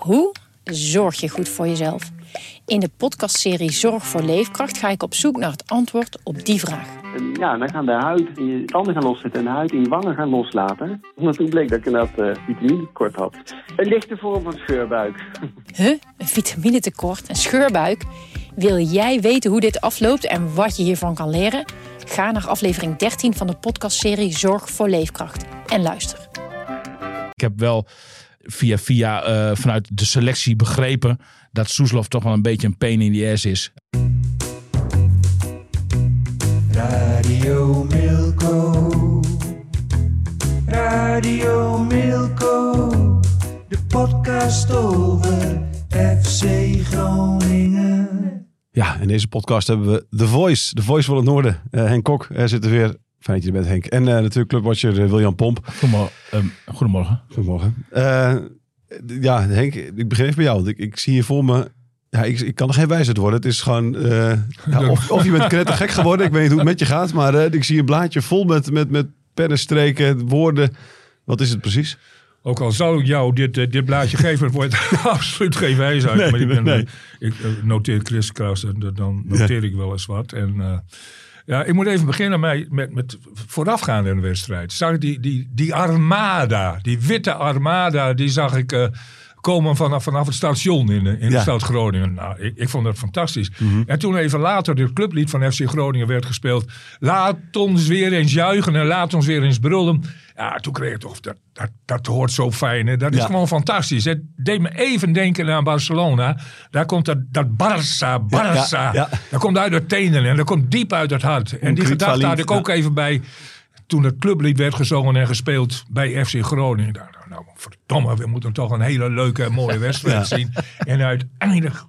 Hoe zorg je goed voor jezelf? In de podcastserie Zorg voor Leefkracht ga ik op zoek naar het antwoord op die vraag. Ja, dan gaan de huid in je tanden gaan loszetten en de huid in je wangen gaan loslaten. Omdat toen bleek dat ik inderdaad vitaminetekort had. Een lichte vorm van scheurbuik. Een vitaminetekort, een scheurbuik? Wil jij weten hoe dit afloopt en wat je hiervan kan leren? Ga naar aflevering 13 van de podcastserie Zorg voor Leefkracht en luister. Ik heb wel via vanuit de selectie begrepen dat Soeslof toch wel een beetje een pain in the ass is. Radio Milko. Radio Milko. De podcast over FC Groningen. Ja, in deze podcast hebben we The Voice van het Noorden. Henk Kok zit er weer. Fijn dat je er bent, Henk. En natuurlijk clubwatcher William Pomp. Goedemorgen. Goedemorgen. Ja, Henk, ik begin even bij jou. Ik zie hier voor me... Ja, ik kan er geen wijsheid worden. Het is gewoon... of je bent knettergek geworden. Ik weet niet hoe het met je gaat. Maar ik zie een blaadje vol met pennenstreken, woorden. Wat is het precies? Ook al zou ik jou dit blaadje geven, het wordt absoluut geen wijsheid. Nee, ik noteer Chris Kraus en dan noteer ik wel eens wat. En ik moet even beginnen met voorafgaande in de wedstrijd. Zag ik die armada, die witte armada, die zag ik komen vanaf het station in de stad Groningen. Nou, ik vond dat fantastisch. Mm-hmm. En toen even later dit clublied van FC Groningen werd gespeeld. Laat ons weer eens juichen en laat ons weer eens brullen. Ja, toen kreeg ik toch, dat hoort zo fijn. Hè? Dat is gewoon fantastisch. Het deed me even denken aan Barcelona. Daar komt dat Barça. Ja. Dat komt uit de tenen en dat komt diep uit het hart. En die gedachte had ik ook even bij toen het clublied werd gezongen en gespeeld bij FC Groningen. Nou, verdomme, we moeten toch een hele leuke en mooie wedstrijd zien. En uiteindelijk,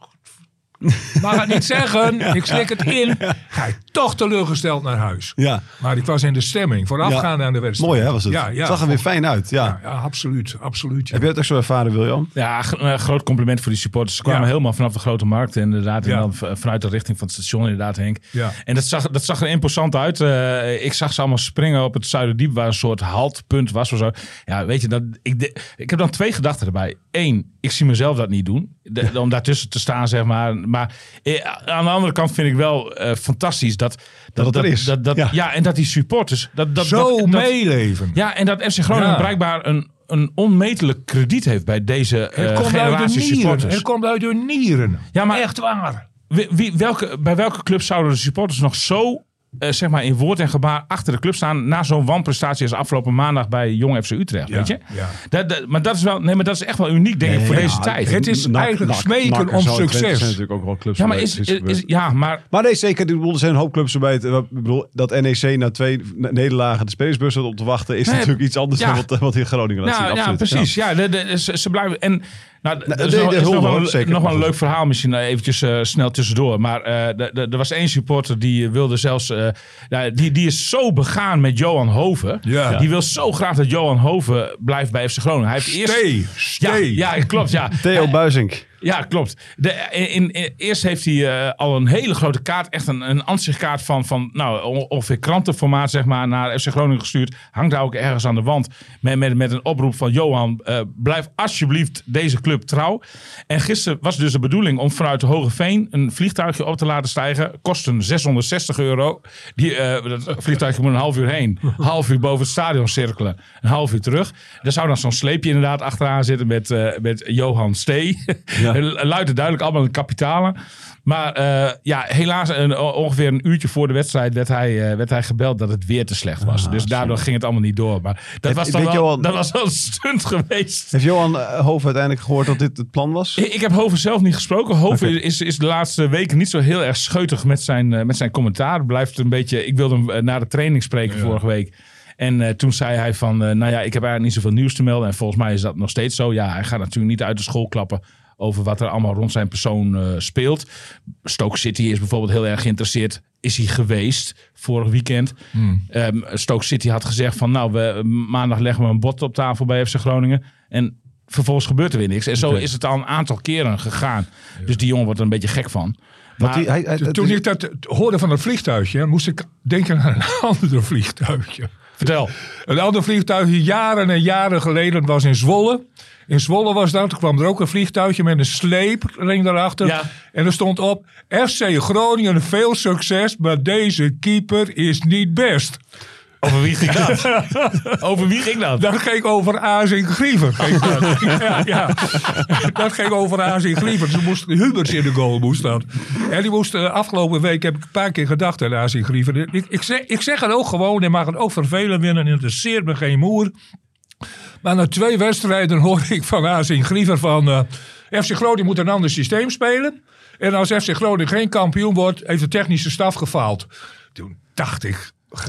mag het niet zeggen, ik slik het in, ga ik toch teleurgesteld naar huis. Ja. Maar ik was in de stemming, voorafgaande aan de wedstrijd. Mooi hè, was het? Het zag er weer fijn uit. Ja, absoluut. Heb je het ook zo ervaren, William? Ja, groot compliment voor die supporters. Ze kwamen helemaal vanaf de Grote Markt inderdaad. En dan vanuit de richting van het station inderdaad, Henk. Ja. En dat zag er imposant uit. Ik zag ze allemaal springen op het Zuiderdiep, waar een soort haltpunt was of zo. Ja, weet je, ik heb dan twee gedachten erbij. Eén, ik zie mezelf dat niet doen. Om daartussen te staan, zeg maar. Maar aan de andere kant vind ik wel fantastisch dat er is. En dat die supporters meeleven. Ja, en dat FC Groningen blijkbaar een onmetelijk krediet heeft bij deze generatie supporters. Het komt uit hun nieren. Ja, maar echt waar. Bij welke club zouden de supporters nog zo zeg maar in woord en gebaar achter de club staan na zo'n wanprestatie als afgelopen maandag bij Jong FC Utrecht, weet je? Ja. Maar dat is echt wel uniek, denk ik, voor deze tijd. Het is eigenlijk smeken om succes. Er zijn natuurlijk ook wel clubs. Maar nee, zeker. Er zijn een hoop clubs erbij. Ik bedoel, dat NEC na 2 nederlagen de spelersbus op te wachten is natuurlijk iets anders dan wat in Groningen laat zien. Absoluut. Precies. Ja, ze blijven en dat is nog wel een leuk verhaal misschien eventjes snel tussendoor. Maar er was één supporter die wilde zelfs... die is zo begaan met Johan Hoven. Ja. Die wil zo graag dat Johan Hoven blijft bij FC Groningen. Hij heeft Stay. Ja, klopt. Ja. Theo Buizink. Ja, klopt. Eerst heeft hij al een hele grote kaart, echt een ansichtkaart van ongeveer krantenformaat, zeg maar, naar FC Groningen gestuurd. Hangt daar ook ergens aan de wand met een oproep van Johan, blijf alsjeblieft deze club trouw. En gisteren was dus de bedoeling om vanuit de Hogeveen een vliegtuigje op te laten stijgen. Kosten €660. Dat vliegtuigje moet een half uur heen. Een half uur boven het stadion cirkelen. Een half uur terug. Er zou dan zo'n sleepje inderdaad achteraan zitten met Johan Stee. Ja. Luid en duidelijk, allemaal in kapitalen. Maar helaas ongeveer een uurtje voor de wedstrijd werd hij gebeld dat het weer te slecht was. Dus daardoor ging het allemaal niet door. Maar dat was wel een stunt geweest. Heeft Johan Hoven uiteindelijk gehoord dat dit het plan was? Ik heb Hoven zelf niet gesproken. Hoven is de laatste weken niet zo heel erg scheutig met zijn commentaar. Blijft een beetje. Ik wilde hem na de training spreken vorige week. En toen zei hij van, ik heb eigenlijk niet zoveel nieuws te melden. En volgens mij is dat nog steeds zo. Ja, hij gaat natuurlijk niet uit de school klappen over wat er allemaal rond zijn persoon speelt. Stoke City is bijvoorbeeld heel erg geïnteresseerd. Is hij geweest vorig weekend. Stoke City had gezegd van maandag leggen we een bod op tafel bij FC Groningen. En vervolgens gebeurt er weer niks. En zo is het al een aantal keren gegaan. Ja. Dus die jongen wordt er een beetje gek van. Maar toen ik dat hoorde van het vliegtuigje, moest ik denken aan een ander vliegtuigje. Vertel. Een ander vliegtuigje jaren en jaren geleden was in Zwolle. In Zwolle was dat. Toen kwam er ook een vliegtuigje met een sleepring daarachter. Ja. En er stond op, FC Groningen, veel succes, maar deze keeper is niet best. Over wie ging dat? Over wie ging dat? Dat ging over Azing Griever. Ja. Dat ging over Azing Griever. Hubers in de goal moest dat. En die moest afgelopen week, heb ik een paar keer gedacht aan Azing Griever. Ik zeg het ook gewoon, hij mag het ook vervelen winnen. Interesseert me geen moer. Maar na 2 wedstrijden hoor ik van Azing Griever van... FC Groningen moet een ander systeem spelen. En als FC Groningen geen kampioen wordt, heeft de technische staf gefaald. Toen dacht ik...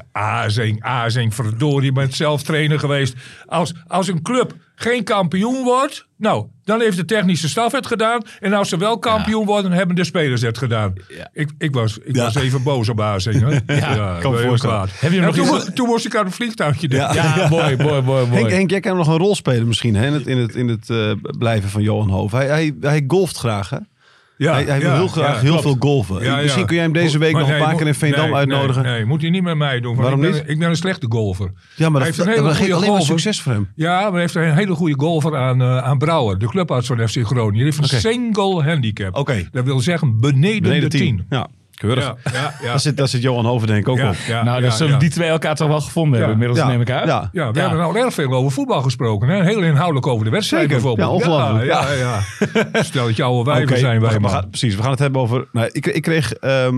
Azing, verdorie, je bent zelf trainer geweest. Als een club geen kampioen wordt, nou, dan heeft de technische staf het gedaan. En als ze wel kampioen worden, hebben de spelers het gedaan. Ja. Ik was even boos op Azing. Hè? Ja, kan me voorstellen. Heb je hem nog toen moest ik aan het vliegtuigje denken. Ja, mooi. Henk, jij kan nog een rol spelen misschien hè, in het blijven van Johan Hoof. Hij golft graag, hè? Ja, hij wil heel graag heel veel golfen. Ja, Misschien kun jij hem deze week nog een paar keer in Veendam uitnodigen. Nee, moet hij niet met mij doen. Waarom niet? Ik ben een slechte golfer. Ja, maar dat geeft alleen maar golfer. succes voor hem. Ja, maar hij heeft een hele goede golfer aan Brouwer. De clubarts van FC Groningen. Die heeft een single handicap. Oké. Dat wil zeggen beneden de 10. Ja, keurig. Ja. Daar zit Johan Hoven denk ik ook op. Nou, dan zullen die twee elkaar toch wel gevonden hebben inmiddels, neem ik uit. Ja. Ja, we hebben nou erg veel over voetbal gesproken. Hè? Heel inhoudelijk over de wedstrijd Zeker. bijvoorbeeld. Ja, ongelooflijk. Ja. Stel dat je oude wijven zijn wij. Precies, we gaan het hebben over... Nou, ik kreeg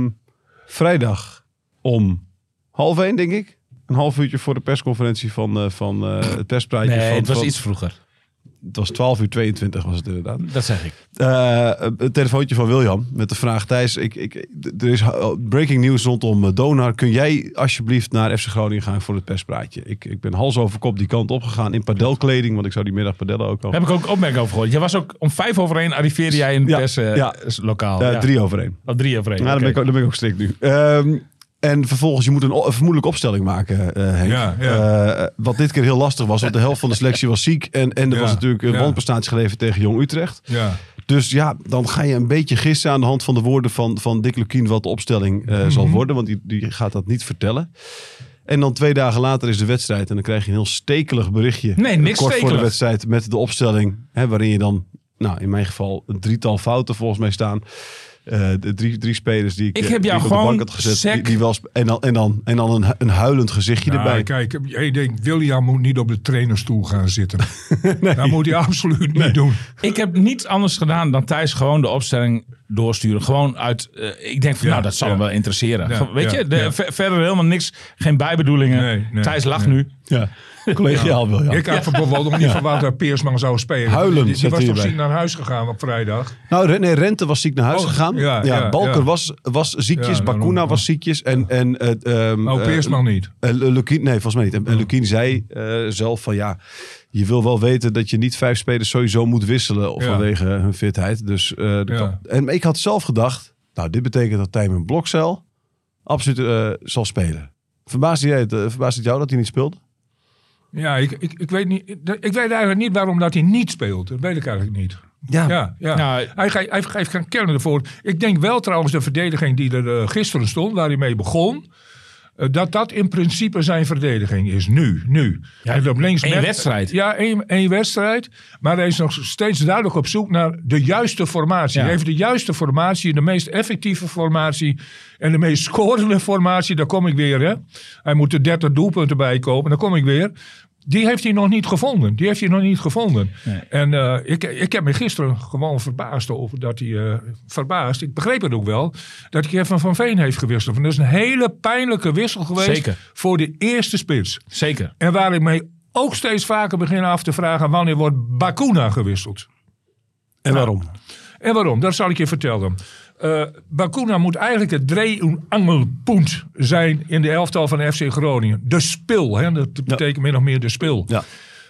vrijdag om 12:30, denk ik. Een half uurtje voor de persconferentie van het perspraatje. Nee, het was iets vroeger. Het was 12:22 was het inderdaad. Dat zeg ik. Een telefoontje van William met de vraag... Thijs, er is breaking news rondom Donar. Kun jij alsjeblieft naar FC Groningen gaan voor het perspraatje? Ik ben hals over kop die kant opgegaan in padelkleding... want ik zou die middag padellen ook al. Heb ik ook opmerking over gehoord. Je was ook om 5:05 arriveerde jij in het perslokaal. 3:01. 3:01. Oh, 3:01. Nou, dan ben ik ook strikt nu. En vervolgens, je moet een vermoedelijke opstelling maken, Henk. Wat dit keer heel lastig was, want de helft van de selectie was ziek. En er was natuurlijk een wanprestatie geleverd tegen Jong Utrecht. Ja. Dus ja, dan ga je een beetje gissen aan de hand van de woorden van Dick Lukien wat de opstelling zal worden. Want die gaat dat niet vertellen. En dan 2 dagen later is de wedstrijd. En dan krijg je een heel stekelig berichtje. Nee, niks kort stekelig. voor de wedstrijd met de opstelling. Waarin je dan, nou in mijn geval, een 3-tal fouten volgens mij staan. De drie spelers die ik heb jou op de gewoon bank had gezet. Die wel en dan een huilend gezichtje erbij. Kijk, ik denk, William moet niet op de trainerstoel gaan zitten. Dat moet hij absoluut niet doen. Ik heb niets anders gedaan dan Thijs gewoon de opstelling doorsturen. Gewoon uit, ik denk van dat zal hem wel interesseren. Ja, Weet je, verder helemaal niks. Geen bijbedoelingen. Nee, Thijs lacht nu. Ja. Collegiaal William. Ik had bijvoorbeeld nog niet verwacht dat Peersman zou spelen. Huilend Die zat was toch hierbij. ziek naar huis gegaan op vrijdag? Nou, Rente was ziek naar huis gegaan. Balker was ziekjes. Ja, Bakuna was ziekjes. En Peersman niet. Lukien, nee, volgens mij niet. En Lukien zei zelf van je wil wel weten dat je niet 5 spelers sowieso moet wisselen vanwege hun fitheid. Dus, en ik had zelf gedacht, nou, dit betekent dat Tijmen Blokcel absoluut zal spelen. Verbaast het jou dat hij niet speelde? Ja, ik weet niet. Ik weet eigenlijk niet waarom dat hij niet speelt. Dat weet ik eigenlijk niet. Ja. Nou, Hij geeft geen kern ervoor. Ik denk wel trouwens de verdediging die er gisteren stond, waar hij mee begon, dat in principe zijn verdediging is. Nu. Ja, Hij loopt links één wedstrijd. Ja, één wedstrijd. Maar hij is nog steeds duidelijk op zoek naar de juiste formatie. Ja. Hij heeft de juiste formatie, de meest effectieve formatie en de meest scorende formatie. Daar kom ik weer. Hè. Hij moet er 30 doelpunten bij komen. Daar kom ik weer. Die heeft hij nog niet gevonden. Nee. En ik heb me gisteren gewoon verbaasd over dat hij... ik begreep het ook wel, dat hij Kevin van Veen heeft gewisseld. Dat is een hele pijnlijke wissel geweest. Zeker. Voor de eerste spits. Zeker. En waar ik mij ook steeds vaker begin af te vragen, wanneer wordt Bakuna gewisseld? En waarom? En waarom? Dat zal ik je vertellen. Bakuna moet eigenlijk het dreh-angelpunt zijn in de elftal van FC Groningen. De spil, hè? Dat betekent min of meer de spil. Ja.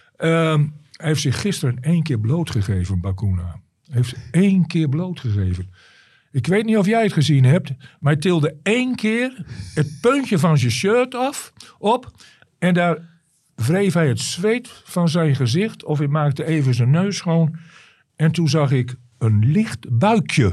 Hij heeft zich gisteren 1 keer blootgegeven, Bakuna. Hij heeft 1 keer blootgegeven. Ik weet niet of jij het gezien hebt, maar hij tilde 1 keer het puntje van zijn shirt op en daar wreef hij het zweet van zijn gezicht of hij maakte even zijn neus schoon en toen zag ik een licht buikje.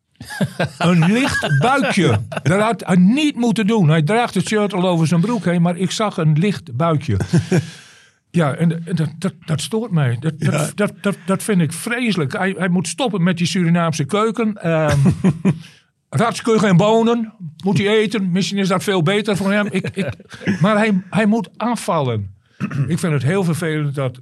Een licht buikje. Dat had hij niet moeten doen. Hij draagt het shirt al over zijn broek heen, maar ik zag een licht buikje. Ja, en dat stoort mij. Dat vind ik vreselijk. Hij moet stoppen met die Surinaamse keuken. Ratskeuken en bonen moet hij eten. Misschien is dat veel beter voor hem. Maar hij moet afvallen. Ik vind het heel vervelend dat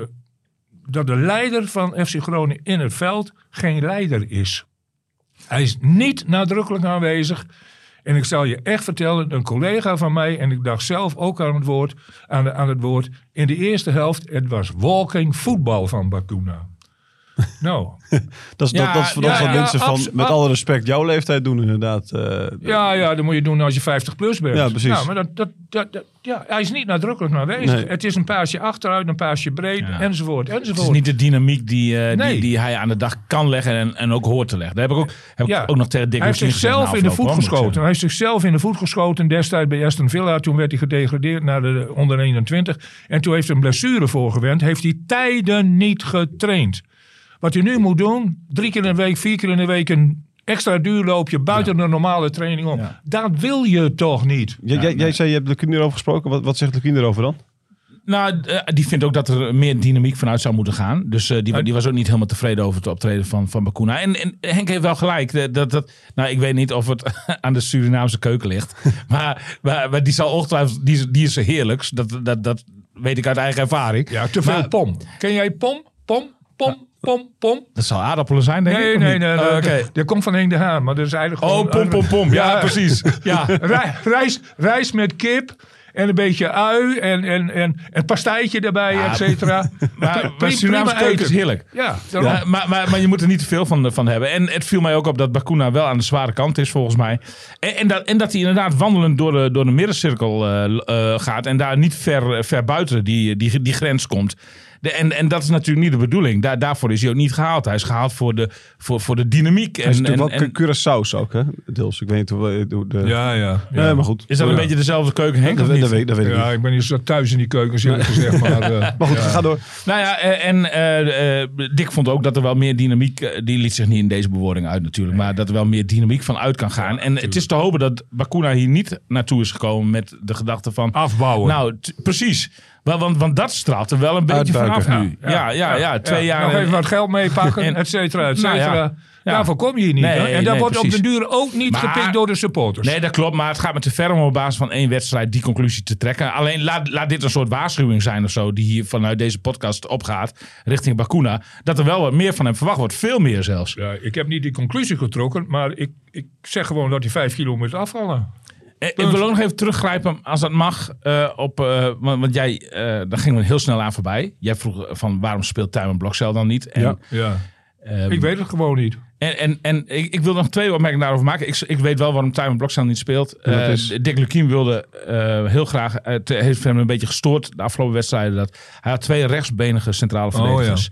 de leider van FC Groningen in het veld geen leider is. Hij is niet nadrukkelijk aanwezig. En ik zal je echt vertellen, een collega van mij, en ik dacht zelf ook aan het woord, in de eerste helft, het was walking voetbal van Bacuna. Nou. dat is voor ons wat mensen van, met alle respect, jouw leeftijd doen inderdaad. Ja, dat moet je doen als je 50 plus bent. Ja, precies. Nou, maar hij is niet nadrukkelijk aanwezig. Nee. Het is een paasje achteruit, een paasje breed, enzovoort. Het is niet de dynamiek die hij aan de dag kan leggen en ook hoort te leggen. Daar heb ik ook nog tegen Dick Hij heeft zichzelf in de voet geschoten. Hij heeft zichzelf in de voet geschoten destijds bij Aston Villa. Toen werd hij gedegradeerd naar de onder 21. En toen heeft hij een blessure voorgewend. Heeft hij tijden niet getraind. Wat hij nu moet doen, 3 keer in de week, 4 keer in de week een extra duurloopje buiten de normale training om. Ja. Dat wil je toch niet? Jij zei, je hebt Lukien erover gesproken. Wat zegt Lukien erover dan? Nou, die vindt ook dat er meer dynamiek vanuit zou moeten gaan. Dus die was ook niet helemaal tevreden over het optreden van Bacuna. En Henk heeft wel gelijk. Ik weet niet of het aan de Surinaamse keuken ligt. maar die zal ongetwijfeld, die is heerlijks. Dat weet ik uit eigen ervaring. Ja, te veel pom. Ken jij pom? Pom. Dat zal aardappelen zijn, denk ik. Nee. Dat komt van Henk de Haan, maar dat is eigenlijk gewoon... Pom. Ja, precies. Ja. Rijst met kip en een beetje ui en een pastijtje erbij, et cetera. Maar Surinaamse keuken is heerlijk. Ja, maar je moet er niet te veel van hebben. En het viel mij ook op dat Bacuna wel aan de zware kant is, volgens mij. En dat hij inderdaad wandelend door de middencirkel gaat en daar niet ver buiten die grens komt. En dat is natuurlijk niet de bedoeling. Daarvoor is hij ook niet gehaald. Hij is gehaald voor de dynamiek. Hij is natuurlijk wel Curaçao's ook, hè? Deels. Ik weet niet hoe de... Ja. Maar goed. Is dat een beetje dezelfde keuken, Henk? Dat weet ik niet. Ja, ik ben niet zo thuis in die keukens, eerlijk gezegd. Maar goed, ga door. Nou ja, Dick vond ook dat er wel meer dynamiek... Die liet zich niet in deze bewoording uit natuurlijk. Maar dat er wel meer dynamiek van uit kan gaan. En het is te hopen dat Bacuna hier niet naartoe is gekomen met de gedachte van... Afbouwen. Nou, precies. Want dat straalt er wel een beetje vanaf nu. Ja, 2 jaar... Nog even wat geld meepakken, et cetera. Daarvoor kom je hier niet. En dat wordt op de duur ook niet gepikt door de supporters. Nee, dat klopt. Maar het gaat me te ver om op basis van 1 wedstrijd die conclusie te trekken. Alleen laat dit een soort waarschuwing zijn of zo. Die hier vanuit deze podcast opgaat richting Bacuna. Dat er wel wat meer van hem verwacht wordt. Veel meer zelfs. Ja, ik heb niet die conclusie getrokken. Maar ik zeg gewoon dat hij 5 kilo moet afvallen. Ik wil ook nog even teruggrijpen, als dat mag, want jij, daar gingen we heel snel aan voorbij. Jij vroeg van waarom speelt Tijmen Blokcel dan niet? En, ik weet het gewoon niet. En ik wil nog 2 opmerkingen daarover maken. Ik weet wel waarom Tijmen Blokcel niet speelt. Dick Lukien wilde heel graag, het heeft hem een beetje gestoord de afgelopen wedstrijden. Dat hij had 2 rechtsbenige centrale verdedigers.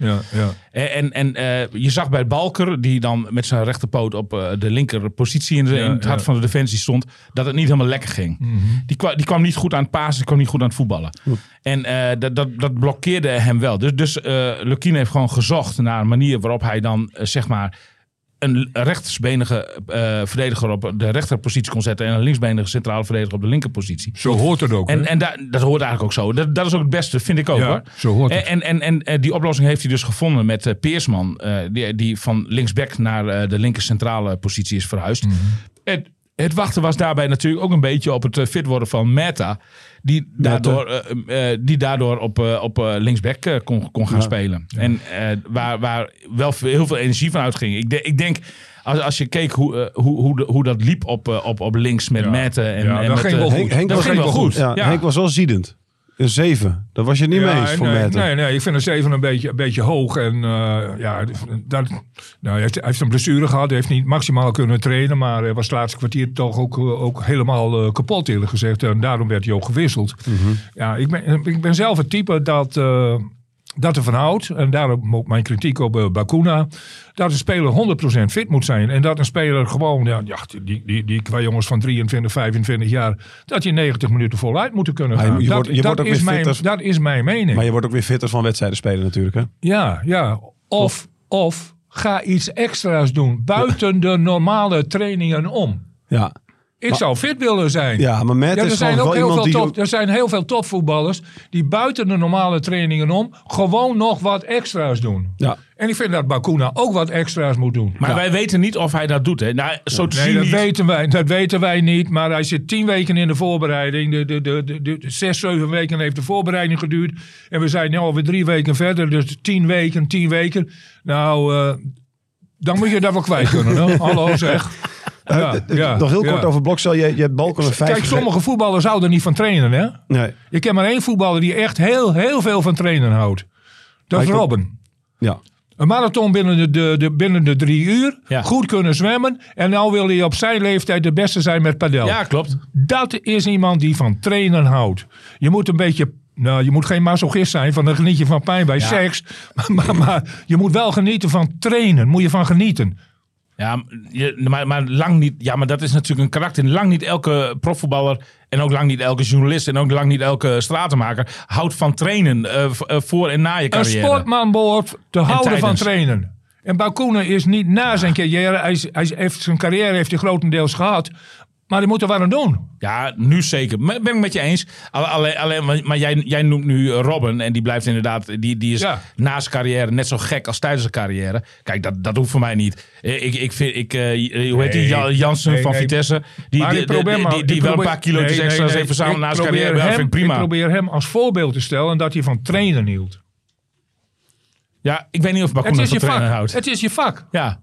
En je zag bij Balker, die dan met zijn rechterpoot op de linker positie in het hart van de defensie stond, dat het niet helemaal lekker ging. Mm-hmm. Die kwam niet goed aan het pasen, die kwam niet goed aan het voetballen. En dat blokkeerde hem wel. Dus Lukien heeft gewoon gezocht naar een manier waarop hij dan zeg maar een rechtsbenige verdediger op de rechterpositie kon zetten en een linksbenige centrale verdediger op de linkerpositie. Zo hoort het ook. En dat hoort eigenlijk ook zo. Dat is ook het beste, vind ik ook. Hoor. Zo hoort het. En die oplossing heeft hij dus gevonden met Peersman, die van linksback naar de linker centrale positie is verhuisd. Mm-hmm. Het wachten was daarbij natuurlijk ook een beetje op het fit worden van Meta. Die daardoor op linksback kon gaan spelen. Ja. En waar wel heel veel energie van uitging. Ik denk, als je keek hoe dat liep op links met Meta. Dat ging wel goed. Henk was wel goed. Henk was wel ziedend. Een 7. Dat was je niet mee eens voor Meta. Nee, ik vind een 7 een beetje hoog. En hij heeft een blessure gehad. Hij heeft niet maximaal kunnen trainen. Maar hij was het laatste kwartier toch ook helemaal kapot eerlijk gezegd. En daarom werd hij ook gewisseld. Mm-hmm. Ja, ik ben zelf het type dat ervan houdt, en daarom ook mijn kritiek op Bacuna, dat een speler 100% fit moet zijn. En dat een speler gewoon, die qua jongens van 23, 25 jaar, dat je 90 minuten voluit moeten kunnen gaan. Dat is mijn mening. Maar je wordt ook weer fitter van wedstrijden spelen natuurlijk, hè? Ja. Of ga iets extra's doen buiten de normale trainingen om. Ja. Ik zou fit willen zijn. Ja, maar Matt is gewoon wel iemand die... Er zijn heel veel topvoetballers die buiten de normale trainingen om gewoon nog wat extra's doen. Ja. En ik vind dat Bacuna ook wat extra's moet doen. Maar wij weten niet of hij dat doet. Hè? Nou, zo te zien niet. Dat weten wij niet. Maar hij zit 10 weken in de voorbereiding. De 6, 7 weken heeft de voorbereiding geduurd. En we zijn nu alweer 3 weken verder. Dus 10 weken. Nou, dan moet je dat wel kwijt kunnen. Hè? Hallo zeg. Nog heel kort over Blokcel. Je hebt Balken een 5. Kijk, sommige voetballers houden er niet van trainen. Hè? Nee. Ik ken maar 1 voetballer die echt heel veel van trainen houdt. Dat is Robben. Ja. Een marathon binnen de 3 uur. Ja. Goed kunnen zwemmen. En nou wil hij op zijn leeftijd de beste zijn met padel. Ja, klopt. Dat is iemand die van trainen houdt. Je moet een beetje... Nou, je moet geen masochist zijn, van dan geniet je van pijn bij seks. Maar je moet wel genieten van trainen. Moet je van genieten. Ja, maar lang niet. Ja, maar dat is natuurlijk een karakter. Lang niet elke profvoetballer en ook lang niet elke journalist en ook lang niet elke stratenmaker houdt van trainen voor en na je carrière. Een sportman behoort te houden van trainen. En Bacuna is niet na zijn carrière. Hij heeft zijn carrière heeft hij grotendeels gehad. Maar hij moet er wat aan doen. Ja, nu zeker. Ben ik met je eens. Alleen, maar jij noemt nu Robben. En die blijft inderdaad... Die is na zijn carrière net zo gek als tijdens zijn carrière. Kijk, dat hoeft voor mij niet. Hoe heet die? Jansen van Vitesse. Die wel een paar kilo's extra's heeft verzameld na zijn carrière. Dat vind ik prima. Ik probeer hem als voorbeeld te stellen. En dat hij van trainen hield. Ja, ik weet niet of Bacuna van trainen houdt. Het is je vak. Ja.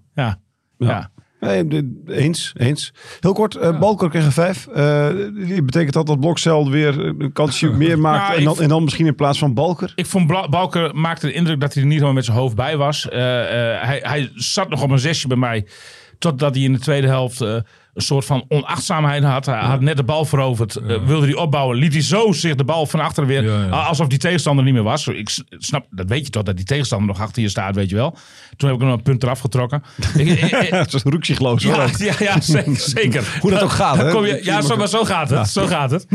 Nee, eens. Heel kort, Balker kreeg een 5. Die betekent dat Blokcel weer een kansje meer maakt. En dan misschien in plaats van Balker. Ik vond Balker maakte de indruk dat hij er niet helemaal met zijn hoofd bij was. Hij zat nog op een 6 bij mij. Totdat hij in de tweede helft een soort van onachtzaamheid had. Hij had net de bal veroverd. Wilde hij opbouwen. Liet hij zo zich de bal van achteren weer. Alsof die tegenstander niet meer was. Ik snap, dat weet je toch, dat die tegenstander nog achter je staat, weet je wel. Toen heb ik nog een punt eraf getrokken. Dat is een roeksigloos. Ja, zeker. Hoe dat ook gaat. Hè? Maar zo gaat het. Zo gaat het.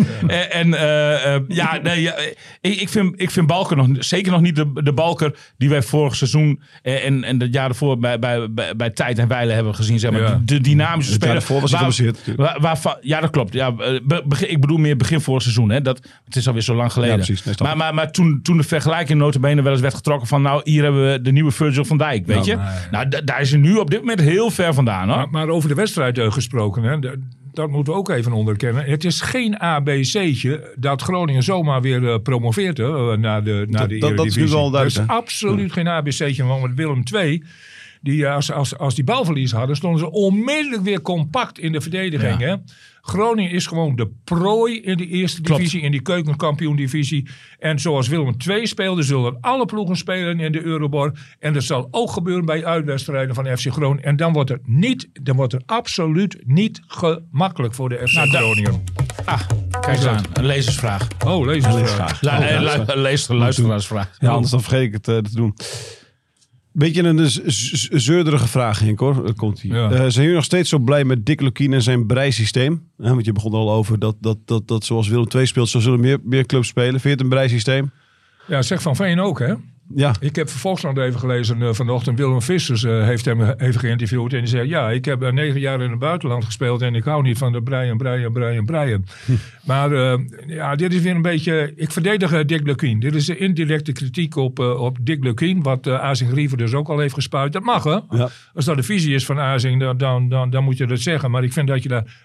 Ik vind Balker zeker nog niet de Balker die wij vorig seizoen en het jaar ervoor bij Tijd en Wijlen hebben gezien. Zeg maar, de dynamische speler. Ja, dat klopt. Ja, ik bedoel meer begin vorig seizoen. Hè. Het is alweer zo lang geleden. Ja, precies, maar toen de vergelijking notabene wel eens werd getrokken van... nou, hier hebben we de nieuwe Virgil van Dijk, weet je. Nou, daar is hij nu op dit moment heel ver vandaan. Hoor. Maar over de wedstrijd gesproken, hè, dat moeten we ook even onderkennen. Het is geen ABC'tje dat Groningen zomaar weer promoveert naar de Eredivisie. Dat is nu wel duidelijk. Dat is absoluut geen ABC'tje, want met Willem II... Die, als die balverlies hadden, stonden ze onmiddellijk weer compact in de verdediging. Ja. Hè? Groningen is gewoon de prooi in de eerste divisie, in die keukenkampioen-divisie. En zoals Willem II speelde, zullen alle ploegen spelen in de Euroborg. En dat zal ook gebeuren bij uitwedstrijden van FC Groningen. En dan wordt het absoluut niet gemakkelijk voor de FC Groningen. Kijk eens aan. Een lezersvraag. Oh, lezersvraag. Luisteraarsvraag. Ja, anders dan vergeet ik het te doen. Beetje een zeurderige vraag, Henk, hoor. Komt hier. Ja. Zijn jullie nog steeds zo blij met Dick Lukien en zijn breisysteem? Want je begon er al over dat zoals Willem II speelt, zo zullen meer clubs spelen. Vind je het een breisysteem? Ja, zeg Van Veen ook, hè? Ja. Ik heb Volkskrant even gelezen vanochtend. Willem Vissers heeft hem even geïnterviewd. En die zei, ja, ik heb 9 jaar in het buitenland gespeeld. En ik hou niet van de breien. Maar dit is weer een beetje... Ik verdedig Dick Lukien. Dit is de indirecte kritiek op Dick Lukien. Wat Azing Griever dus ook al heeft gespuit. Dat mag, hè? Ja. Als dat de visie is van Azing, dan moet je dat zeggen. Maar ik vind dat je daar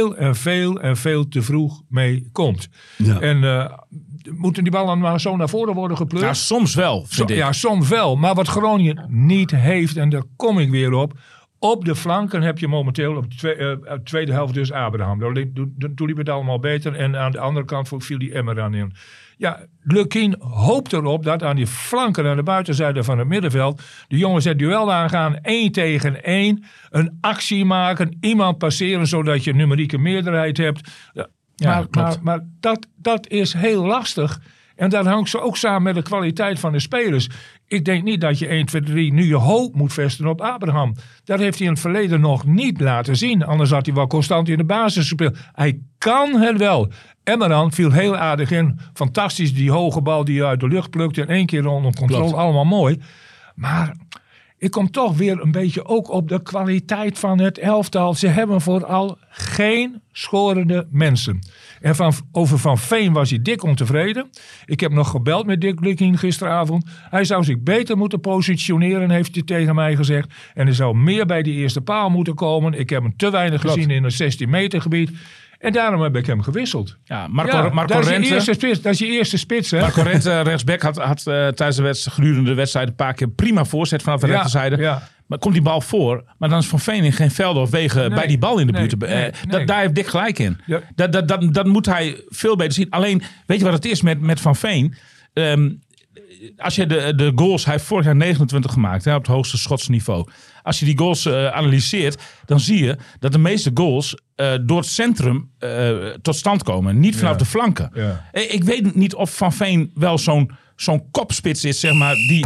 veel te vroeg mee komt. Ja. En... moeten die ballen maar zo naar voren worden gepleurd? Ja, soms wel, vind ik. Ja, soms wel. Maar wat Groningen niet heeft, en daar kom ik weer op... Op de flanken heb je momenteel op de tweede helft dus Abraham. Toen liep het allemaal beter. En aan de andere kant viel die Emmer aan in. Ja, Lukien hoopt erop dat aan die flanken aan de buitenzijde van het middenveld... de jongens het duel aangaan, 1 tegen 1. Een actie maken, iemand passeren... zodat je numerieke meerderheid hebt... Maar dat is heel lastig. En dat hangt ook samen met de kwaliteit van de spelers. Ik denk niet dat je 1, 2, 3 nu je hoop moet vestigen op Abraham. Dat heeft hij in het verleden nog niet laten zien. Anders had hij wel constant in de basis gespeeld. Hij kan het wel. Emmeran viel heel aardig in. Fantastisch, die hoge bal die je uit de lucht plukt. In 1 keer onder controle, allemaal mooi. Maar... ik kom toch weer een beetje ook op de kwaliteit van het elftal. Ze hebben vooral geen schorende mensen. En over Van Veen was hij dik ontevreden. Ik heb nog gebeld met Dick Lukien gisteravond. Hij zou zich beter moeten positioneren, heeft hij tegen mij gezegd. En er zou meer bij die eerste paal moeten komen. Ik heb hem te weinig gezien in een 16 meter gebied. En daarom heb ik hem gewisseld. Ja, Marco Rente, dat is je eerste spits, hè? Marco Rente, rechtsback, had tijdens de wedstrijd, gedurende de wedstrijd een paar keer prima voorzet vanaf de rechterzijde. Ja. Maar komt die bal voor, maar dan is Van Veen in geen velden of wegen bij die bal in de buurt. Daar heeft Dick gelijk in. Ja. Dat moet hij veel beter zien. Alleen, weet je wat het is met Van Veen? Als je de goals, hij heeft vorig jaar 29 gemaakt op het hoogste Schotse niveau. Als je die goals analyseert, dan zie je dat de meeste goals door het centrum tot stand komen. Niet vanaf de flanken. Ja. Ik weet niet of Van Veen wel zo'n kopspits is, zeg maar, die...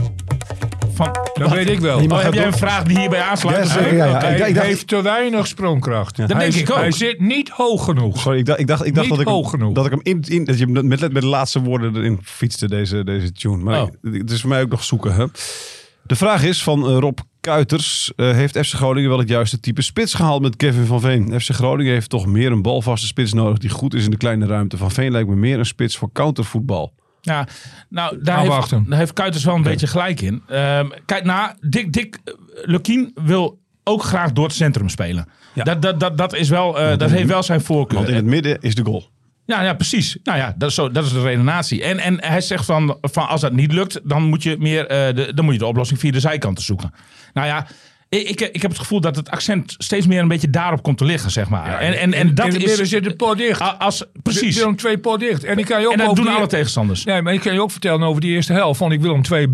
Dat weet ik wel. Heb jij een vraag die hierbij aansluit? Hij heeft te weinig sprongkracht. Ja. Dat denk ik ook. Hij zit niet hoog genoeg. Sorry, ik dacht dat ik hem dat je met de laatste woorden erin fietste, deze tune. Maar het is voor mij ook nog zoeken. Hè? De vraag is van Rob Kuiters. Heeft FC Groningen wel het juiste type spits gehaald met Kevin Van Veen? FC Groningen heeft toch meer een balvaste spits nodig die goed is in de kleine ruimte. Van Veen lijkt me meer een spits voor countervoetbal. Ja, nou, daar heeft Kuiters wel een beetje gelijk in. Kijk, Dick Lukien wil ook graag door het centrum spelen. Ja. Dat is wel, dat heeft wel zijn voorkeur. Want in het midden is de goal. Ja, precies. Nou ja, dat is de redenatie. En hij zegt van als dat niet lukt, dan moet je meer dan moet je de oplossing via de zijkanten zoeken. Nou ja, ik heb het gevoel dat het accent steeds meer een beetje daarop komt te liggen, zeg maar. Ja, en dat in het midden zit het poort dicht. Precies. Willem II poort dicht. En dat doen alle tegenstanders. Nee, maar ik kan je ook vertellen over die eerste helft. Vond ik Willem II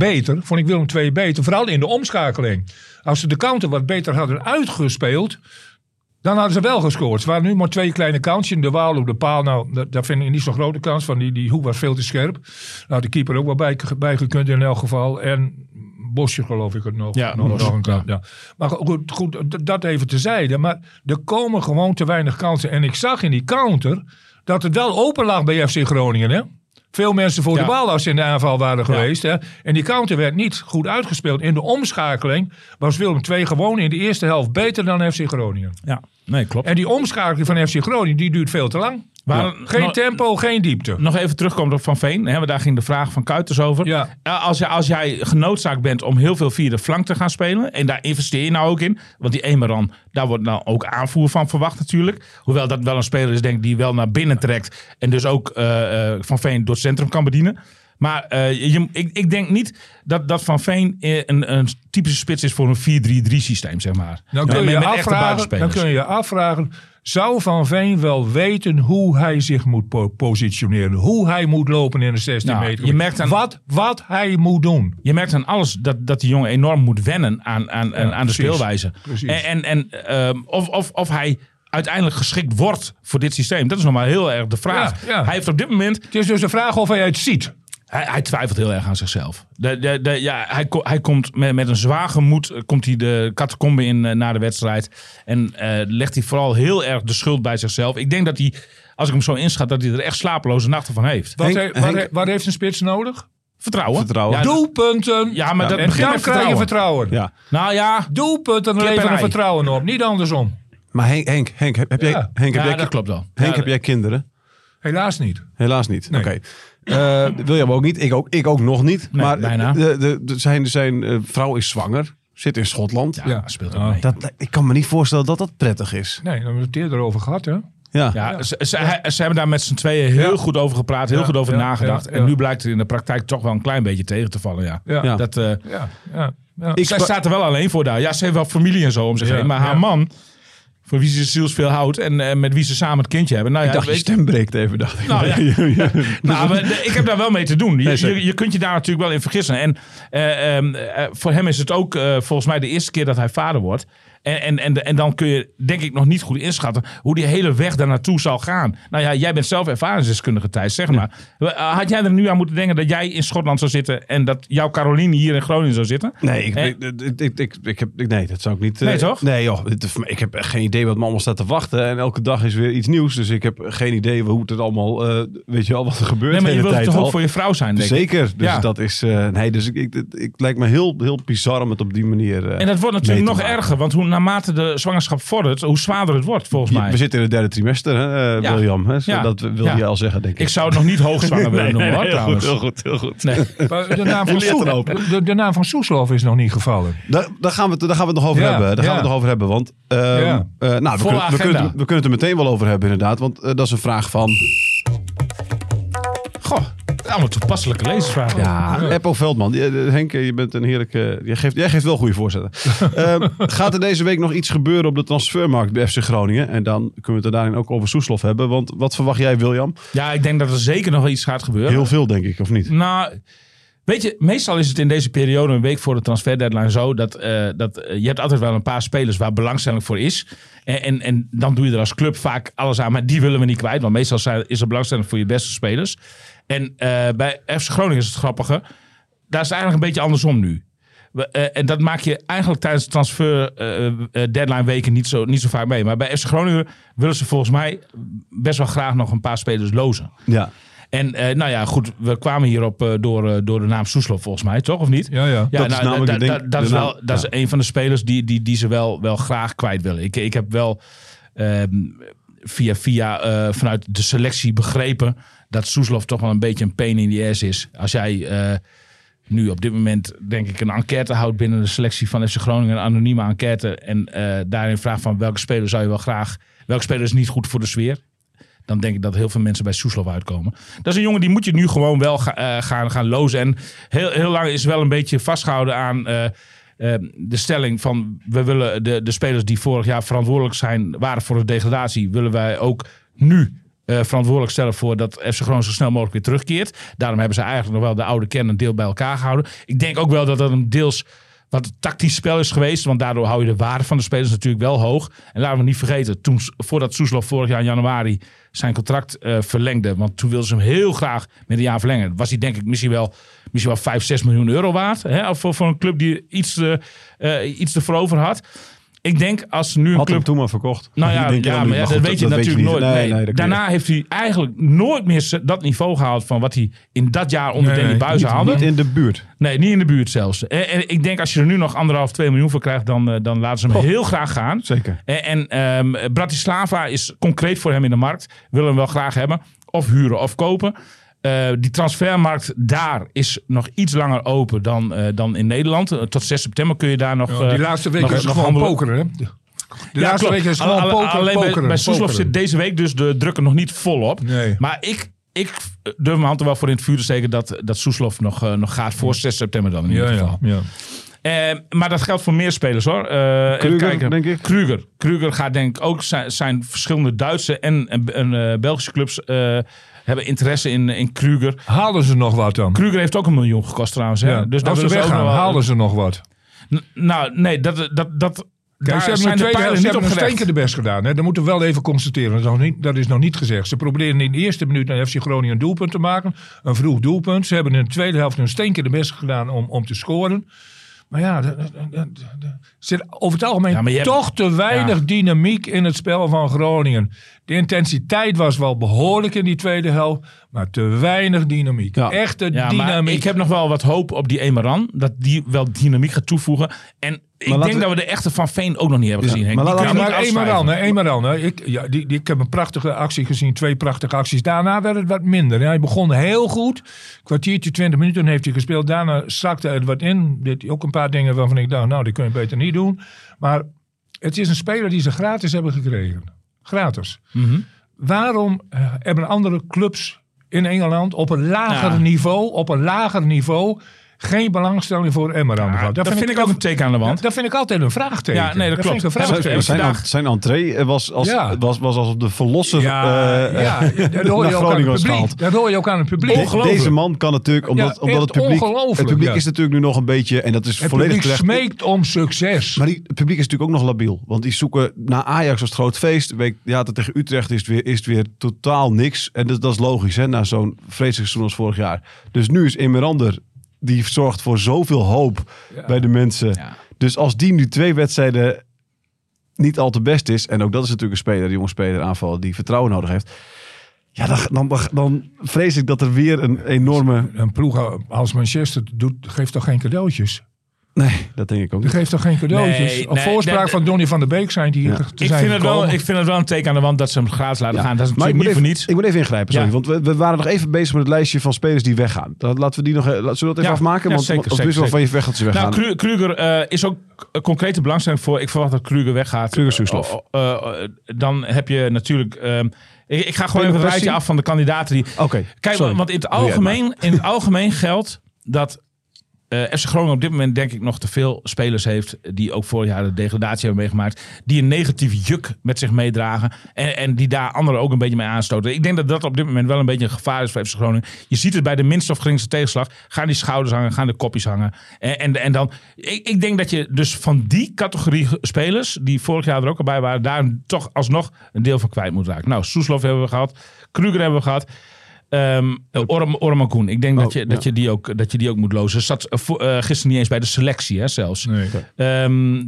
beter. Vooral in de omschakeling. Als ze de counter wat beter hadden uitgespeeld, dan hadden ze wel gescoord. Ze waren nu maar 2 kleine kansjes. De Waal op de paal. Nou, daar vind ik niet zo'n grote kans van. Die hoek was veel te scherp. Nou, de keeper ook wel bij gekund in elk geval. En Bosje geloof ik het nog. Ja, nog een kant. Ja. Maar goed, dat even tezijde. Maar er komen gewoon te weinig kansen. En ik zag in die counter dat het wel open lag bij FC Groningen, hè? Veel mensen voor de bal als ze in de aanval waren geweest. Hè? En die counter werd niet goed uitgespeeld. In de omschakeling was Willem II gewoon in de eerste helft beter dan FC Groningen. Ja, nee, klopt. En die omschakeling van FC Groningen die duurt veel te lang. Geen tempo, geen diepte. Nog even terugkomen op Van Veen. Hè, daar ging de vraag van Kuiters over. Ja. Als jij genoodzaakt bent om heel veel via de flank te gaan spelen. En daar investeer je nou ook in. Want die Emeran, daar wordt nou ook aanvoer van verwacht natuurlijk. Hoewel dat wel een speler is, denk ik, die wel naar binnen trekt. En dus ook Van Veen door het centrum kan bedienen. Maar ik denk niet dat Van Veen een typische spits is voor een 4-3-3 systeem, zeg maar. Dan kun je je afvragen, zou Van Veen wel weten hoe hij zich moet positioneren? Hoe hij moet lopen in de 16 meter? Je merkt wat hij moet doen. Je merkt aan alles dat die jongen enorm moet wennen aan de speelwijze. Precies. Of hij uiteindelijk geschikt wordt voor dit systeem. Dat is nog maar heel erg de vraag. Ja. Hij heeft op dit moment... Het is dus de vraag of hij het ziet. Hij twijfelt heel erg aan zichzelf. Hij komt met een zwaar gemoed komt hij de catacombe in na de wedstrijd. En legt hij vooral heel erg de schuld bij zichzelf. Ik denk dat hij, als ik hem zo inschat, dat hij er echt slapeloze nachten van heeft. Wat heeft een spits nodig? Vertrouwen. Ja, doelpunten. Ja, maar dat begint dan met krijg je vertrouwen. Ja. Nou ja. Doelpunten leveren vertrouwen op. Niet andersom. Maar Henk, heb jij... dat klopt wel. Henk, heb jij kinderen? Helaas niet. Helaas niet, nee. Oké. Wil jij hem ook niet? Ik ook nog niet. Nee, maar bijna. Zijn vrouw is zwanger. Zit in Schotland. Ja, speelt ook mee. Ik kan me niet voorstellen dat dat prettig is. Nee, daar hebben we het eerder over gehad, hè? Ja. Ze hebben daar met z'n tweeën heel goed over gepraat. Heel goed over nagedacht. En nu blijkt het in de praktijk toch wel een klein beetje tegen te vallen. Zij staat er wel alleen voor daar. Ja, ze heeft wel familie en zo om zich heen. Maar haar man, voor wie ze zielsveel houdt en met wie ze samen het kindje hebben. Nou, ik dacht, je stem breekt even, dacht ik. Nou, ik heb daar wel mee te doen. Je kunt je daar natuurlijk wel in vergissen. En voor hem is het ook volgens mij de eerste keer dat hij vader wordt. En dan kun je, denk ik, nog niet goed inschatten hoe die hele weg daar naartoe zal gaan. Nou ja, jij bent zelf ervaringsdeskundige, Thijs, zeg maar. Had jij er nu aan moeten denken dat jij in Schotland zou zitten en dat jouw Caroline hier in Groningen zou zitten? Nee, nee, dat zou ik niet... Nee, toch? Nee, joh. Ik heb echt geen idee wat me allemaal staat te wachten. En elke dag is weer iets nieuws. Dus ik heb geen idee hoe het allemaal... weet je al wat er gebeurt. Nee, maar je wilt tijd toch ook al. voor je vrouw zijn, denk ik. Zeker. Dus Ja. dat is... nee, dus ik lijkt me heel bizar om het op die manier... En dat wordt natuurlijk nog erger, want naarmate de zwangerschap vordert, hoe zwaarder het wordt, volgens mij. We zitten in het derde trimester, hè, Ja. William. Hè? Ja. Dat wilde je al zeggen, denk ik. Ik zou het nog niet hoogzwanger willen noemen, hoor, trouwens. Heel goed. Nee. Maar de naam van Soeslof is nog niet gevallen. Daar gaan we het nog over hebben. Daar gaan we het nog over hebben. Want Ja. we kunnen het er meteen wel over hebben, inderdaad. Want dat is een vraag van... Goh, allemaal toepasselijke lezersvragen. Ja, Eppo Veldman. Henk, je bent een heerlijke... Jij geeft wel goede voorzetten. Gaat er deze week nog iets gebeuren op de transfermarkt bij FC Groningen? En dan kunnen we het er daarin ook over Soeslof hebben. Want wat verwacht jij, William? Ja, ik denk dat er zeker nog iets gaat gebeuren. Heel veel, denk ik, of niet? Nou, weet je, meestal is het in deze periode, een week voor de transferdeadline, zo dat je hebt altijd wel een paar spelers waar belangstelling voor is. En dan doe je er als club vaak alles aan, maar die willen we niet kwijt. Want meestal is er belangstelling voor je beste spelers. En bij FC Groningen is het grappige, daar is het eigenlijk een beetje andersom nu. En dat maak je eigenlijk tijdens de transfer deadline weken niet zo vaak mee. Maar bij FC Groningen willen ze volgens mij best wel graag nog een paar spelers lozen. Ja. En nou ja, goed, we kwamen hierop door de naam Soeslof volgens mij, toch? Of niet? Ja. Dat is namelijk dat is een van de spelers die ze wel graag kwijt willen. Ik heb wel via vanuit de selectie begrepen dat Soeslof toch wel een beetje een pain in the ass is. Als jij nu op dit moment, denk ik, een enquête houdt binnen de selectie van FC Groningen, een anonieme enquête, en daarin vraagt van welke speler zou je wel graag... Welke speler is niet goed voor de sfeer? Dan denk ik dat heel veel mensen bij Soeslof uitkomen. Dat is een jongen die moet je nu gewoon wel gaan lozen. En heel lang is wel een beetje vastgehouden aan de stelling van... we willen de spelers die vorig jaar verantwoordelijk waren voor de degradatie... willen wij ook nu verantwoordelijk stellen voor dat FC Groningen zo snel mogelijk weer terugkeert. Daarom hebben ze eigenlijk nog wel de oude kern een deel bij elkaar gehouden. Ik denk ook wel dat dat een deels wat tactisch spel is geweest. Want daardoor hou je de waarde van de spelers natuurlijk wel hoog. En laten we niet vergeten, voordat Soeslof vorig jaar in januari zijn contract verlengde. Want toen wilden ze hem heel graag met een jaar verlengen. Was hij denk ik misschien wel 5-6 miljoen euro waard. Hè? Voor een club die iets ervoor over had. Ik denk als nu een Had club... hem toen maar verkocht. Nou ja, maar dat weet je natuurlijk nooit. Nee, daarna heeft hij eigenlijk nooit meer dat niveau gehaald van wat hij in dat jaar onder Danny Buijs haalde. Niet in de buurt. Nee, niet in de buurt zelfs. En ik denk als je er nu nog 1,5-2 miljoen voor krijgt, dan laten ze hem heel graag gaan. Zeker. En Bratislava is concreet voor hem in de markt. Willen hem wel graag hebben. Of huren of kopen. Die transfermarkt daar is nog iets langer open dan in Nederland. Tot 6 september kun je daar nog... die laatste week is het gewoon pokeren, hè? De laatste week is het gewoon pokeren. Bij Soeslof zit deze week dus de druk er nog niet volop. Nee. Maar ik durf mijn hand er wel voor in het vuur te steken dat Soeslof nog gaat voor 6 september dan in ieder geval. Ja. Maar dat geldt voor meer spelers hoor. Kruger, denk ik. Kruger gaat denk ik ook zijn verschillende Duitse en Belgische clubs... hebben interesse in Kruger. Haalden ze nog wat dan? Kruger heeft ook 1 miljoen gekost trouwens. Hè? Ja. Dus als ze weggaan, haalden ze nog wat? Nou, nee, dat Kijk, ze hebben een stinkende best gedaan. Hè? Dat moeten we wel even constateren. Dat is nog niet gezegd. Ze proberen in de eerste minuut naar FC Groningen een doelpunt te maken. Een vroeg doelpunt. Ze hebben in de tweede helft een stinkende best gedaan om te scoren. Maar ja, er zit over het algemeen toch te weinig dynamiek in het spel van Groningen. De intensiteit was wel behoorlijk in die tweede helft, maar te weinig dynamiek. Ja. Echte dynamiek. Maar ik heb nog wel wat hoop op die Emeran, dat die wel dynamiek gaat toevoegen. En ik denk dat we de echte Van Veen ook nog niet hebben gezien. Henk. Maar Emeran, ik heb een prachtige actie gezien, 2 prachtige acties. Daarna werd het wat minder. Hij begon heel goed, kwartiertje, 20 minuten heeft hij gespeeld. Daarna zakte het wat in. Deed hij ook een paar dingen waarvan ik dacht, nou, die kun je beter niet doen. Maar het is een speler die ze gratis hebben gekregen. Gratis. Mm-hmm. Waarom hebben andere clubs in Engeland op een lager niveau geen belangstelling voor Emmen aan de kant. Dat vind ik ook een teken aan de wand. Dat vind ik altijd een vraagteken. Ja, nee, dat klopt. Vind ik een vraagteken. Zijn entree was alsof de verlosser dat hoor naar je ook aan Groningen het was publiek. gehaald. Dat hoor je ook aan het publiek. Deze man kan natuurlijk, omdat het publiek ongelooflijk, is natuurlijk nu nog een beetje, en dat is het volledig publiek terecht. smeekt om succes. Maar het publiek is natuurlijk ook nog labiel. Want die zoeken naar Ajax als het groot feest. Tegen Utrecht is het weer totaal niks. En dat is logisch, hè, na zo'n vreselijk seizoen als vorig jaar. Dus nu is Immerander, die zorgt voor zoveel hoop bij de mensen. Ja. Dus als die nu 2 wedstrijden niet al te best is, en ook dat is natuurlijk een speler, een jonge speler, aanvaller die vertrouwen nodig heeft. Ja, dan vrees ik dat er weer een enorme... Een ploeg als Manchester geeft toch geen cadeautjes? Nee, dat denk ik ook niet. Die geeft toch geen cadeautjes? Op voorspraak van Donny van der Beek zijn die ik vind het wel een teken aan de wand dat ze hem gratis laten gaan. Dat is natuurlijk niet voor niets. Ik moet even ingrijpen, sorry. Want we waren nog even bezig met het lijstje van spelers die weggaan. Laten we die nog... Zullen we dat even afmaken? Want zeker, als het wel van je weg gaat ze weggaan. Nou, Kruger is ook een concrete belangstelling voor. Ik verwacht dat Kruger weggaat. Kruger-Soeslof. Dan heb je natuurlijk... ik ga gewoon even een rijtje af van de kandidaten die... Kijk, want in het algemeen geldt dat... FC Groningen op dit moment denk ik nog te veel spelers heeft die ook vorig jaar de degradatie hebben meegemaakt. Die een negatief juk met zich meedragen en die daar anderen ook een beetje mee aanstoten. Ik denk dat dat op dit moment wel een beetje een gevaar is voor FC Groningen. Je ziet het bij de minste of geringste tegenslag. Gaan die schouders hangen, gaan de kopjes hangen. En dan, ik denk dat je dus van die categorie spelers, die vorig jaar er ook al bij waren, daar toch alsnog een deel van kwijt moet raken. Nou, Soeslof hebben we gehad. Kruger hebben we gehad. Orman Koen. Ik denk dat je die ook moet lozen. Zat gisteren niet eens bij de selectie, hè, zelfs. Nee.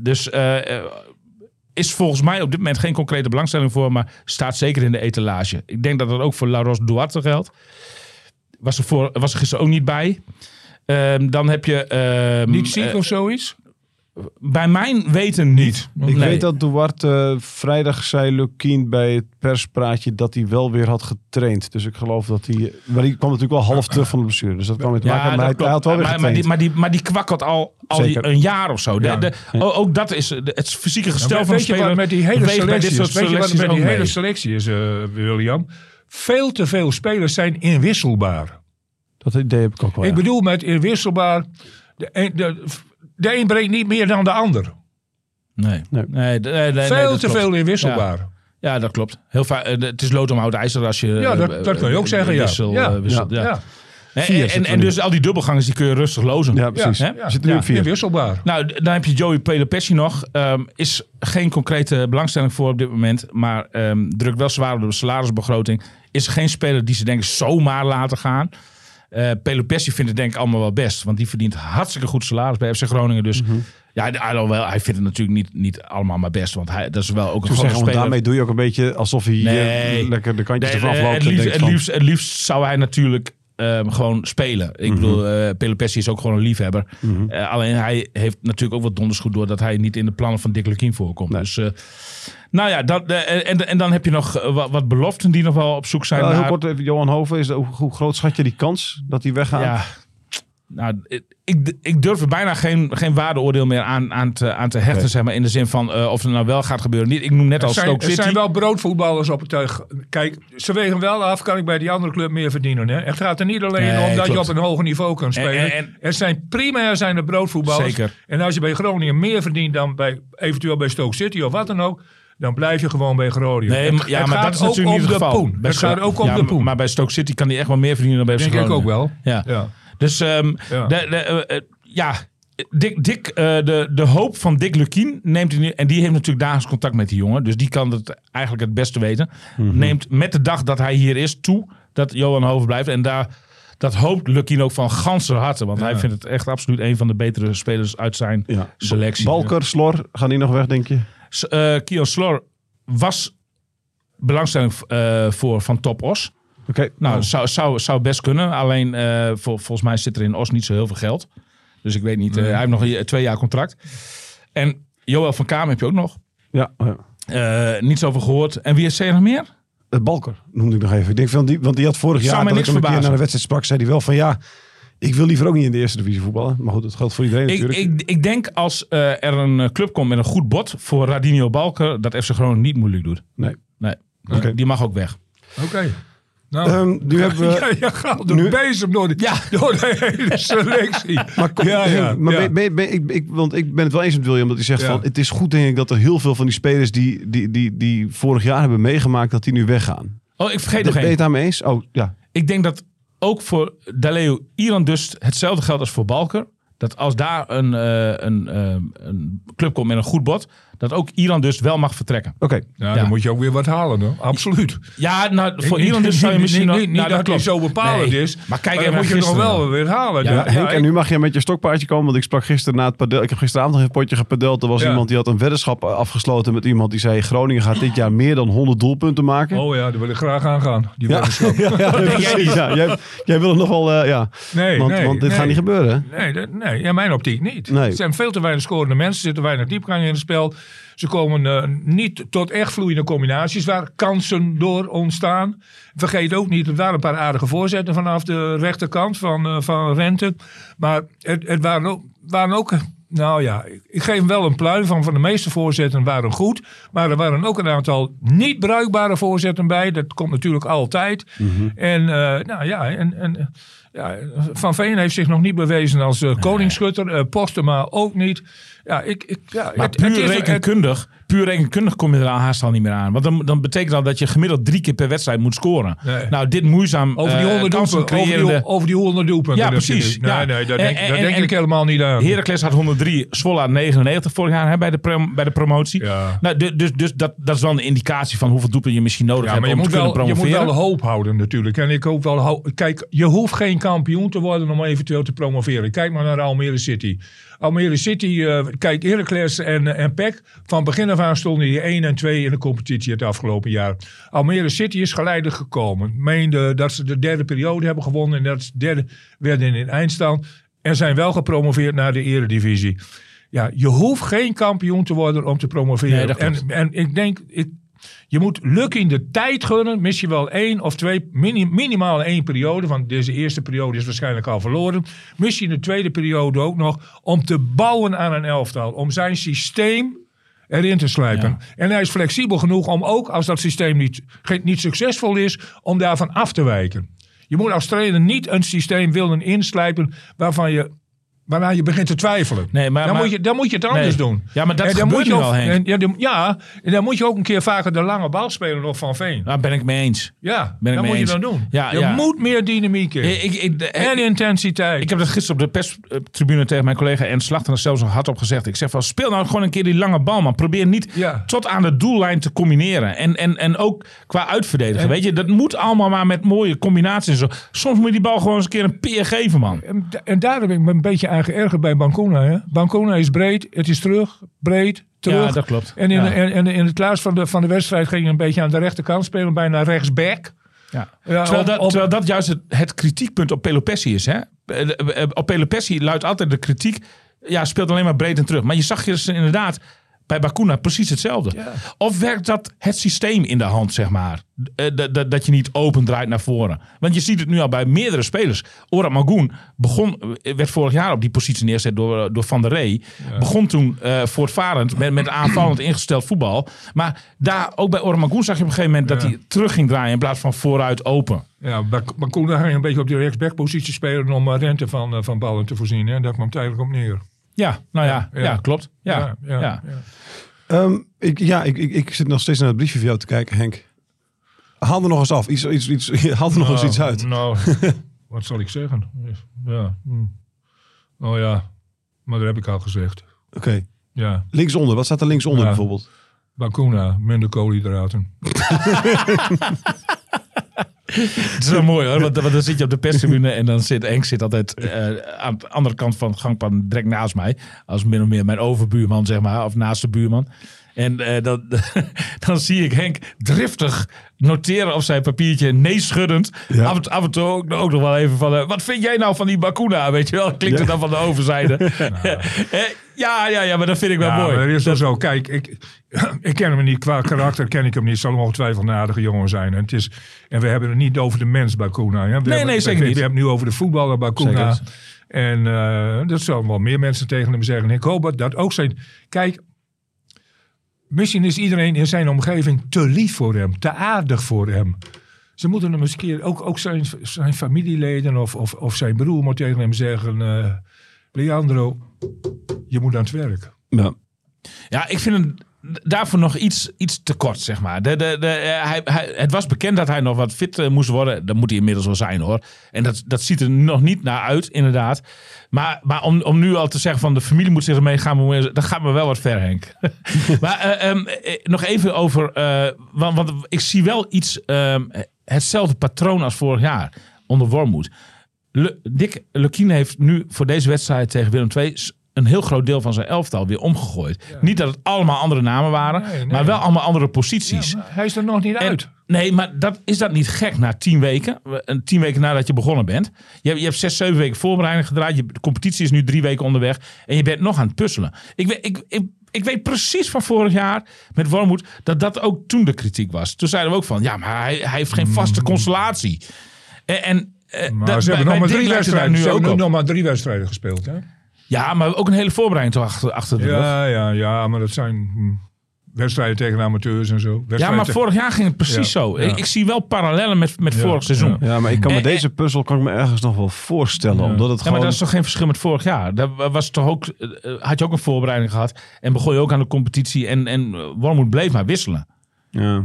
Is volgens mij op dit moment geen concrete belangstelling voor, maar staat zeker in de etalage. Ik denk dat dat ook voor Laros Duarte geldt. Was er gisteren ook niet bij. Dan heb je... niet ziek of zoiets? Bij mijn weten niet. Ik weet dat Duarte vrijdag zei Lukien bij het perspraatje dat hij wel weer had getraind. Dus ik geloof dat hij... Maar die kwam natuurlijk wel half terug van de blessure. Dus dat kwam met maken. Maar hij had wel weer getraind. Maar die kwakkelt al een jaar of zo. Ja. Ook dat is het fysieke gestel van de speler. Weet je wat met die hele selectie is, William? Veel te veel spelers zijn inwisselbaar. Dat idee heb ik ook wel. Ik bedoel met inwisselbaar... De een brengt niet meer dan de ander. Nee. Veel te veel inwisselbaar. Ja, dat klopt. Heel vaak. Het is lood om hout ijzer als je... Ja, dat kan je ook zeggen, wisselt. En dus al die dubbelgangers die kun je rustig lozen. Ja, precies. Zit er nu 4. Inwisselbaar. Nou, dan heb je Joey Pelopessi nog. Is geen concrete belangstelling voor op dit moment. Maar drukt wel zwaar op de salarisbegroting. Is geen speler die ze denken zomaar laten gaan. Pelopessi vindt het denk ik allemaal wel best. Want die verdient hartstikke goed salaris bij FC Groningen. Dus hij vindt het natuurlijk niet allemaal maar best. Want dat is wel ook een grote speler. Daarmee doe je ook een beetje alsof hij lekker de kantjes ervan afloopt. Het liefst zou hij natuurlijk gewoon spelen. Ik bedoel, Pelopessi is ook gewoon een liefhebber. Alleen hij heeft natuurlijk ook wat donders goed door dat hij niet in de plannen van Dick Lukien voorkomt. Nee. Dus... en dan heb je nog wat beloften die nog wel op zoek zijn naar... Heel kort even, Johan Hoven, hoe groot schat je die kans dat hij weggaat? Ja, nou, ik durf er bijna geen waardeoordeel meer aan te hechten, zeg maar, in de zin van of het nou wel gaat gebeuren. Niet, ik noem net als Stoke City. Er zijn wel broodvoetballers op het tuig. Kijk, ze wegen wel af, kan ik bij die andere club meer verdienen. Hè? Het gaat er niet alleen om dat je op een hoger niveau kan spelen. Er zijn primair de broodvoetballers. Zeker. En als je bij Groningen meer verdient dan eventueel bij Stoke City of wat dan ook, dan blijf je gewoon bij Groningen. Nee, maar dat is natuurlijk niet het geval. Het gaat ook om de poen. Maar bij Stoke City kan hij echt wel meer verdienen dan bij FC Groningen. Denk ik ook wel. Ja. Dus de hoop van Dick Lukien neemt hij nu, en die heeft natuurlijk dagelijks contact met die jongen, dus die kan het eigenlijk het beste weten. Neemt met de dag dat hij hier is toe dat Johan Hoven blijft. En dat hoopt Lukien ook van ganser harte, want hij vindt het echt absoluut een van de betere spelers uit zijn selectie. Balker, Slor, gaan die nog weg, denk je? Kian Slor was belangstelling voor van Top Os. Okay. Nou, zou best kunnen. Alleen volgens mij zit er in Os niet zo heel veel geld. Dus ik weet niet. Hij heeft nog 2 jaar contract. En Joël van Kamer heb je ook nog. Ja. Niets over gehoord. En wie is er nog meer? Balker noemde ik nog even. Ik denk van want die had vorig jaar dat ik hem een keer naar de wedstrijd sprak, zei hij wel van ik wil liever ook niet in de eerste divisie voetballen. Maar goed, dat geldt voor iedereen natuurlijk. Ik denk als er een club komt met een goed bod voor Radinho Balker, dat FC Groningen niet moeilijk doet. Nee. Okay. Die mag ook weg. Oké. Nou, Nu hebben we... je gaat de bezem door de hele selectie. Want ik ben het wel eens met William dat hij zegt van... Het is goed denk ik dat er heel veel van die spelers die vorig jaar hebben meegemaakt... dat die nu weggaan. Oh, ik vergeet nog Ben je één. het daarmee eens? Oh, ja. Ik denk dat ook voor Daleo Iran dus hetzelfde geldt als voor Balker. Dat als daar een club komt met een goed bod... dat ook Iran dus wel mag vertrekken. Oké. Ja, dan moet je ook weer wat halen, hoor. Absoluut. Ja, nou, voor Iran dus zou je misschien nog... Niet dat hij zo bepalend is, maar kijk dan even moet je nog wel weer halen. Ja, Henk, en nu mag je met je stokpaardje komen. Want ik sprak gisteren na het padel. Ik heb gisteravond nog een potje gepadeld. Er was iemand die had een weddenschap afgesloten met iemand die zei... Groningen gaat dit jaar meer dan 100 doelpunten maken. Oh ja, daar wil ik graag aan gaan. Die weddenschap. Precies. Jij wil het nog wel... Want dit gaat niet gebeuren. Nee, in mijn optiek niet. Nee. Er zijn veel te weinig scorende mensen. Er zit te weinig diepgang in het spel. Ze komen niet tot echt vloeiende combinaties waar kansen door ontstaan. Vergeet ook niet, er waren een paar aardige voorzetten vanaf de rechterkant van Rente. Maar het waren ook... Nou ja, ik geef hem wel een pluim van de meeste voorzetten waren goed. Maar er waren ook een aantal niet bruikbare voorzetten bij. Dat komt natuurlijk altijd. Mm-hmm. En Van Veen heeft zich nog niet bewezen als koningsschutter. Postema ook niet. Ja, maar puur rekenkundig kom je er haast al niet meer aan. Want dan betekent dat dat je gemiddeld 3 keer per wedstrijd moet scoren. Nee. Nou, dit moeizaam over die 100 doelpunten. Ja, precies. Nee, daar denk ik helemaal niet aan. Heracles had 103, Zwolle had 99 vorig jaar bij de promotie. Ja. Nou, dus dat is wel een indicatie van hoeveel doelpunten je misschien nodig hebt om te kunnen promoveren. Je moet wel hoop houden natuurlijk. En ik hoop wel kijk, je hoeft geen kampioen te worden om eventueel te promoveren. Kijk maar naar Almere City. Almere City, kijk, Heracles en PEC. Van begin af aan stonden die 1 en 2 in de competitie het afgelopen jaar. Almere City is geleidelijk gekomen. Meende dat ze de 3e periode hebben gewonnen. En dat ze 3e werden in eindstand. En zijn wel gepromoveerd naar de eredivisie. Ja, je hoeft geen kampioen te worden om te promoveren. Nee, en ik denk... Je moet Lucky de tijd gunnen, misschien wel 1 of 2, minimaal 1 periode, want deze eerste periode is waarschijnlijk al verloren. Misschien de tweede periode ook nog, om te bouwen aan een elftal, om zijn systeem erin te slijpen. Ja. En hij is flexibel genoeg om ook, als dat systeem niet succesvol is, om daarvan af te wijken. Je moet als trainer niet een systeem willen inslijpen waarna je begint te twijfelen. Nee, dan moet je het anders doen. Ja, maar dat gebeurt nu al, Henk. En dan moet je ook een keer vaker de lange bal spelen of Van Veen. Daar ben ik mee eens. Ja, dat moet je dan doen. Je moet meer dynamiek en intensiteit. Ik heb dat gisteren op de perstribune tegen mijn collega Ernst Slachter zelfs nog hard op gezegd. Ik zeg van, speel nou gewoon een keer die lange bal, man. Probeer niet tot aan de doellijn te combineren. En ook qua uitverdedigen. Weet je, dat moet allemaal maar met mooie combinaties en zo. Soms moet je die bal gewoon eens een keer een peer geven, man. En daar heb ik me een beetje aan geërgerd bij Bancona. Hè? Bancona is breed, het is breed, terug. Ja, dat klopt. En in het laatst van de wedstrijd ging je een beetje aan de rechterkant spelen, bijna rechtsback. Ja. Terwijl dat juist het kritiekpunt op Pelopessi is. Hè? Op Pelopessi luidt altijd de kritiek, speelt alleen maar breed en terug. Maar je zag dus inderdaad bij Bacuna precies hetzelfde. Ja. Of werkt dat het systeem in de hand, zeg maar? Dat je niet open draait naar voren. Want je ziet het nu al bij meerdere spelers. Orad Magoen werd vorig jaar op die positie neergezet door Van der Rey. Ja. Begon toen voortvarend met aanvallend ingesteld voetbal. Maar daar, ook bij Orad Magoen zag je op een gegeven moment dat hij terug ging draaien in plaats van vooruit open. Ja, Magoen ging een beetje op die rechtsbackpositie spelen om Rente van ballen te voorzien. Hè? Daar kwam het eigenlijk op neer. Ja, klopt. Ja. Ik zit nog steeds naar het briefje van jou te kijken, Henk. Haal er nog eens af. Haal er nog eens iets uit. Nou, wat zal ik zeggen? Ja. Oh ja, maar dat heb ik al gezegd. Oké. Ja. Linksonder, wat staat er linksonder bijvoorbeeld? Bacuna, minder koolhydraten. Het is wel mooi hoor, want dan zit je op de perstribune en dan zit Henk altijd aan de andere kant van het gangpad direct naast mij. Als min of meer mijn overbuurman, zeg maar, of naast de buurman. En dan zie ik Henk driftig noteren op zijn papiertje, nee schuddend. Ja. Af en toe ook nog wel even van, wat vind jij nou van die Bacuna? Weet je wel, klinkt het dan van de overzijde. Ja, maar dat vind ik wel mooi. Maar dat is zo. Kijk, ik ken hem niet. Qua karakter ken ik hem niet. Het zal ongetwijfeld een aardige jongen zijn. En we hebben het niet over de mens Bacuna. Ja? Nee, zeker niet. We hebben het nu over de voetballer Bacuna. Zeker. En dat zullen wel meer mensen tegen hem zeggen. Ik hoop dat ook zijn. Kijk, misschien is iedereen in zijn omgeving te lief voor hem. Te aardig voor hem. Ze moeten hem eens een keer, ook zijn familieleden of zijn broer moet tegen hem zeggen... Leandro, je moet aan het werk. Ja. Ja, ik vind hem daarvoor nog iets te kort, zeg maar. Het was bekend dat hij nog wat fit moest worden. Dat moet hij inmiddels wel zijn, hoor. En dat ziet er nog niet naar uit, inderdaad. Maar om nu al te zeggen van de familie moet zich ermee gaan bemoeien, dat gaat me wel wat ver, Henk. Maar nog even over... want ik zie wel iets... hetzelfde patroon als vorig jaar onder Wormoed. Dick Lukkien heeft nu voor deze wedstrijd tegen Willem II... een heel groot deel van zijn elftal weer omgegooid. Ja. Niet dat het allemaal andere namen waren, maar wel allemaal andere posities. Ja, hij is er nog niet uit. Nee, maar is dat niet gek na 10 weken? 10 weken nadat je begonnen bent. Je hebt 6, 7 weken voorbereiding gedraaid. De competitie is nu 3 weken onderweg. En je bent nog aan het puzzelen. Ik weet precies van vorig jaar met Wormoed dat ook toen de kritiek was. Toen zeiden we ook van, ja, maar hij heeft geen vaste constellatie. Maar ze hebben nog maar 3 wedstrijden gespeeld, hè? Ja, maar ook een hele voorbereiding achter de rug. Ja, maar dat zijn wedstrijden tegen amateurs en zo. Ja, maar vorig jaar ging het precies zo. Ja. Ik zie wel parallellen met vorig seizoen. Ja, maar ik kan met deze puzzel kan ik me ergens nog wel voorstellen. Ja. Omdat het gewoon... maar dat is toch geen verschil met vorig jaar? Daar was toch ook, had je ook een voorbereiding gehad. En begon je ook aan de competitie. En Wormoed bleef maar wisselen. Ja,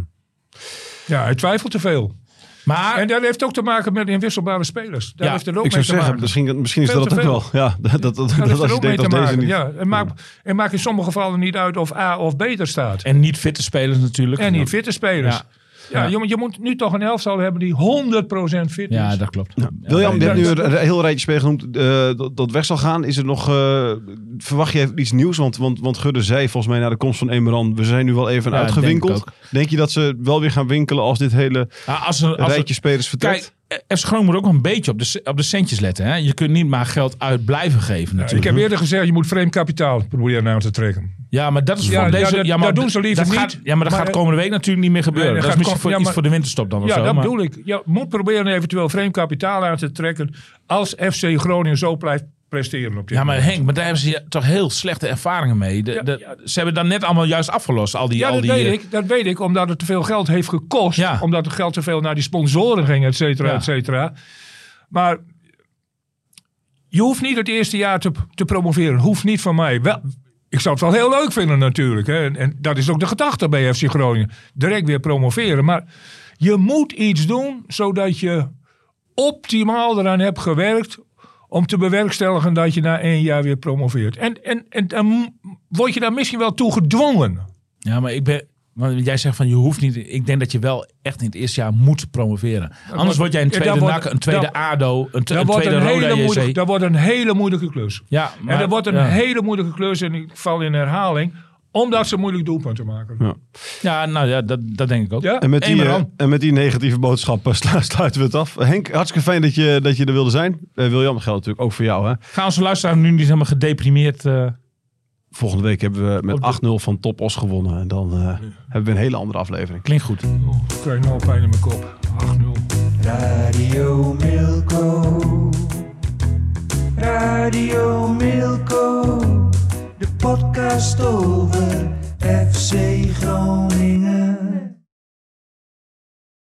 hij twijfelt te veel. Maar, en dat heeft ook te maken met inwisselbare spelers. Daar heeft het ook ik mee zou te zeggen, maken. misschien is dat ook wel. Ja, dat als je denkt dat deze niet... Ja, en maakt in sommige gevallen niet uit of A of B er staat. En niet fitte spelers natuurlijk. En niet fitte spelers. Ja. Je moet nu toch een elftal hebben die 100% fit is. Ja, dat klopt. Ja. William, je hebt nu een heel rijtje spelers genoemd dat weg zal gaan. Is er nog, verwacht je iets nieuws? Want Gudde zei volgens mij na de komst van Emeran, we zijn nu wel even uitgewinkeld. Denk je dat ze wel weer gaan winkelen als dit hele rijtje spelers vertrekt? Kijk, FC Groningen moet ook een beetje op de centjes letten. Hè? Je kunt niet maar geld uit blijven geven natuurlijk. Ik heb eerder gezegd, je moet vreemd kapitaal proberen naar te trekken. Ja, maar dat is voor deze... dat doen ze liever niet. Dat gaat komende week natuurlijk niet meer gebeuren. Dat is misschien iets voor de winterstop dan of zo. Ja, dat bedoel ik. Je moet proberen eventueel vreemd kapitaal aan te trekken als FC Groningen zo blijft presteren op dit moment. Maar Henk, daar hebben ze toch heel slechte ervaringen mee. Ze hebben dan net allemaal juist afgelost. Dat weet ik, omdat het te veel geld heeft gekost. Ja. Omdat het geld te veel naar die sponsoren ging, et cetera, et cetera. Maar je hoeft niet het eerste jaar te promoveren. Hoeft niet van mij. Ik zou het wel heel leuk vinden natuurlijk. Hè. En dat is ook de gedachte bij FC Groningen. Direct weer promoveren. Maar je moet iets doen zodat je optimaal eraan hebt gewerkt om te bewerkstelligen dat je na 1 jaar weer promoveert. En dan word je daar misschien wel toe gedwongen. Ja, maar want jij zegt van je hoeft niet. Ik denk dat je wel echt in het eerste jaar moet promoveren. Anders word jij een tweede NAC, een tweede ADO, een tweede Roda JC. Dat wordt een hele moeilijke klus. Ja, maar, en dat wordt een hele moeilijke klus en ik val in herhaling. Omdat ze moeilijk doelpunten maken. Ja, nou ja, dat denk ik ook. Ja? En met die negatieve boodschap sluiten we het af. Henk, hartstikke fijn dat je er wilde zijn. William, geldt natuurlijk ook voor jou. Hè? Gaan onze luisteraars nu niet helemaal gedeprimeerd... Volgende week hebben we met 8-0 van Top Os gewonnen. En dan hebben we een hele andere aflevering. Klinkt goed. Ik krijg nou pijn in mijn kop. 8-0. Radio Milko. Radio Milko. De podcast over FC Groningen.